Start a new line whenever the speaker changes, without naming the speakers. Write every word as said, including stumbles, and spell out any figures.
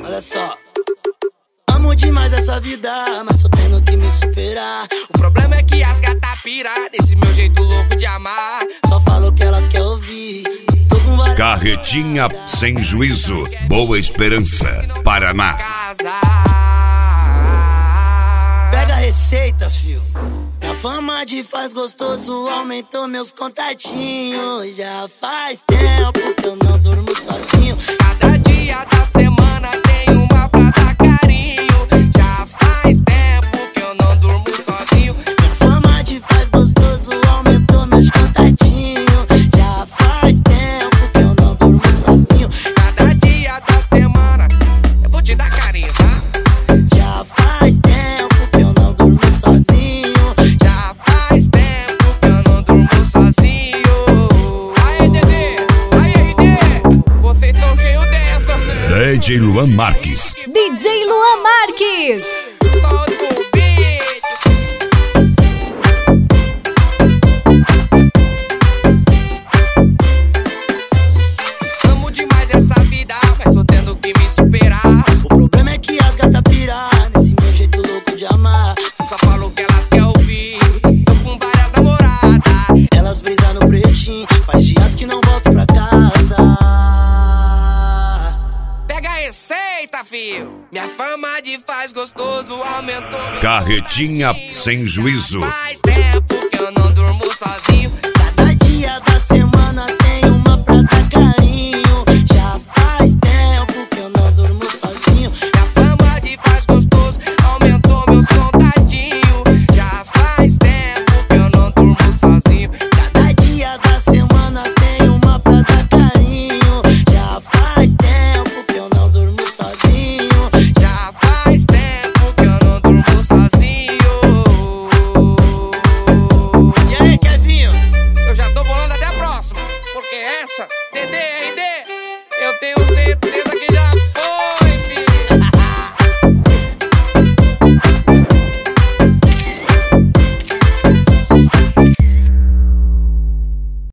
Olha só. Amo demais essa vida, mas tô tendo que me superar.
O problema é que as gata pira desse meu jeito louco de amar.
Só falo o que elas querem ouvir. Tô com várias...
Carretinha sem juízo, Boa Esperança, Paraná.
Pega a receita, fio. Minha fama de faz gostoso aumentou meus contatinhos. Já faz tempo que eu não durmo sozinho.
Cada dia da semana tem uma pra dar carinho. Já faz tempo que eu não durmo sozinho.
Minha fama de faz gostoso aumentou meus contatinhos. Já faz tempo que eu não durmo sozinho.
Cada dia da semana eu vou te dar carinho, tá?
Já faz tempo que eu não durmo sozinho.
Já faz tempo que eu não durmo sozinho. Aê, Dedê! Aê, Dedê! Vocês são cheios dessa.
D J Luan Marques.
D J Luan Marques.
Solta o vídeo. Amo demais essa vida, mas tô tendo que me superar.
O problema é que as gata pira nesse meu jeito louco de amar.
Só falo o que elas querem ouvir. Tô com várias namoradas.
Elas brisam no pretinho, faz dias que não volto pra casa.
Pega a receita, fio. Minha fama de faz gostoso aumentou.
Carretinha sem juízo.
Faz tempo que eu não durmo sozinho.
Cada dia da semana tem uma pra dar carinho. Já faz tempo que eu não durmo sozinho.
Minha fama de faz gostoso aumentou meus contatinhos. Já faz tempo que eu não durmo sozinho.
Cada dia da semana tem uma pra dar carinho. Já faz tempo que eu não durmo sozinho.
Já faz tempo que eu não durmo sozinho.
E aí, Kevinho?
Eu já tô bolando até a próxima, porque essa, D D R D, eu tenho certeza que já foi.